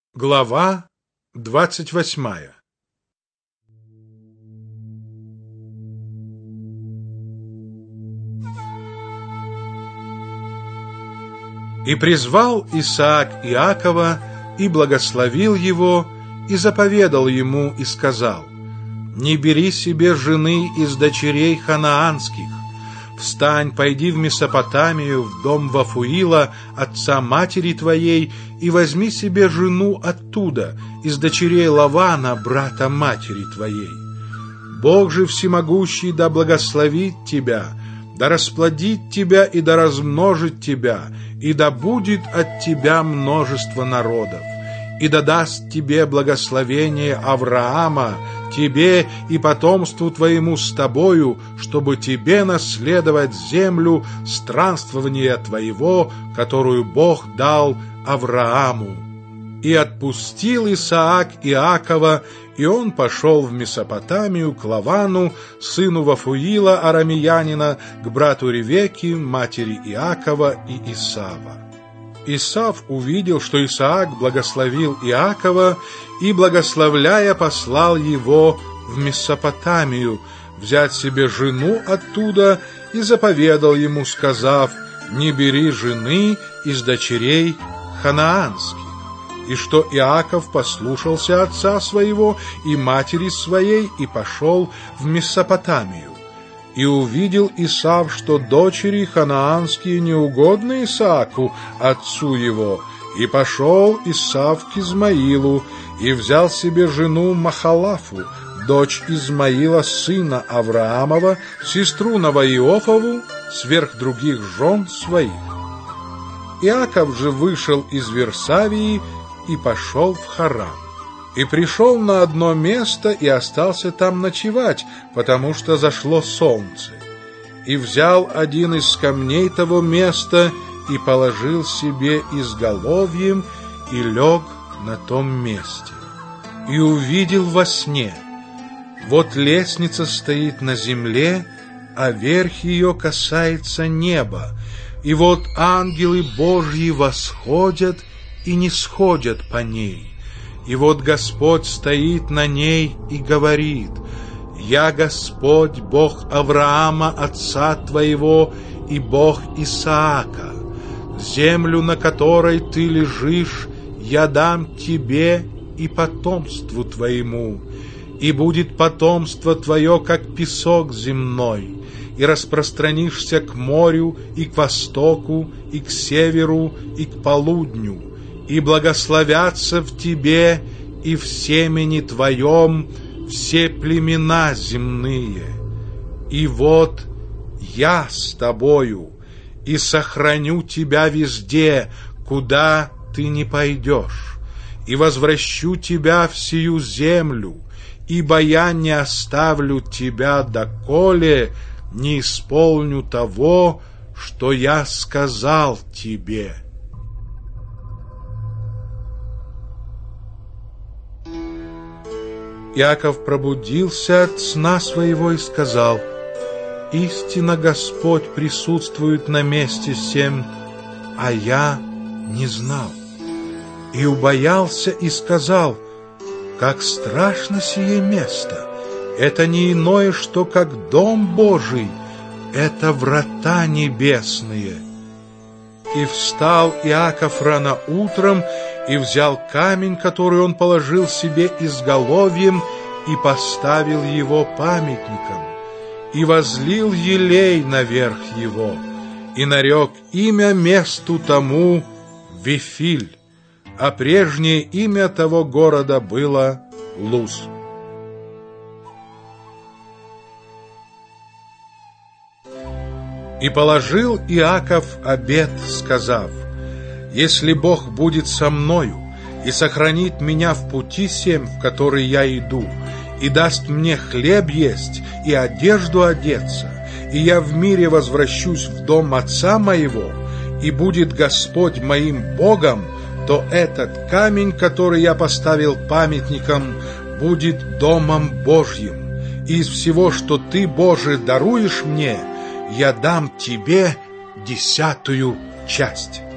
Глава 28. И призвал Исаак Иакова, и благословил его, и заповедал ему, и сказал: «Не бери себе жены из дочерей ханаанских. Встань, пойди в Месопотамию, в дом Вафуила, отца матери твоей, и возьми себе жену оттуда, из дочерей Лавана, брата матери твоей. Бог же всемогущий да благословит тебя, да расплодит тебя и да размножит тебя, и да будет от тебя множество народов, и да даст тебе благословение Авраама, тебе и потомству твоему с тобою, чтобы тебе наследовать землю странствования твоего, которую Бог дал Аврааму». И отпустил Исаак Иакова, и он пошел в Месопотамию к Лавану, сыну Вафуила арамеянина, к брату Ревекки, матери Иакова и Исава. Исав увидел, что Исаак благословил Иакова, и, благословляя, послал его в Месопотамию взять себе жену оттуда, и заповедал ему, сказав: «Не бери жены из дочерей ханаанских». И что Иаков послушался отца своего и матери своей, и пошел в Месопотамию. И увидел Исав, что дочери ханаанские неугодны Исааку, отцу его, и пошел Исав к Измаилу, и взял себе жену Махалафу, дочь Измаила, сына Авраамова, сестру Новоиофову, сверх других жен своих. Иаков же вышел из Версавии и пошел в Харан. И пришел на одно место и остался там ночевать, потому что зашло солнце. И взял один из камней того места и положил себе изголовьем и лег на том месте. И увидел во сне: вот лестница стоит на земле, а верх ее касается неба, и вот ангелы Божьи восходят и не сходят по ней. И вот Господь стоит на ней и говорит: «Я Господь, Бог Авраама, отца твоего, и Бог Исаака. Землю, на которой ты лежишь, я дам тебе и потомству твоему, и будет потомство твое, как песок земной, и распространишься к морю, и к востоку, и к северу, и к полудню, и благословятся в тебе и в семени твоем все племена земные. И вот я с тобою, и сохраню тебя везде, куда ты не пойдешь, и возвращу тебя в сию землю, ибо я не оставлю тебя, доколе не исполню того, что я сказал тебе». Иаков пробудился от сна своего и сказал: «Истинно Господь присутствует на месте сем, а я не знал». И убоялся и сказал: «Как страшно сие место! Это не иное, что как дом Божий, это врата небесные». И встал Иаков рано утром, и взял камень, который он положил себе изголовьем, и поставил его памятником, и возлил елей наверх его, и нарек имя месту тому Вифиль, а прежнее имя того города было Луз. И положил Иаков обет, сказав: «Если Бог будет со мною и сохранит меня в пути сем, в который я иду, и даст мне хлеб есть и одежду одеться, и я в мире возвращусь в дом отца моего, и будет Господь моим Богом, то этот камень, который я поставил памятником, будет домом Божьим. И из всего, что ты, Боже, даруешь мне, я дам тебе 10-ю часть».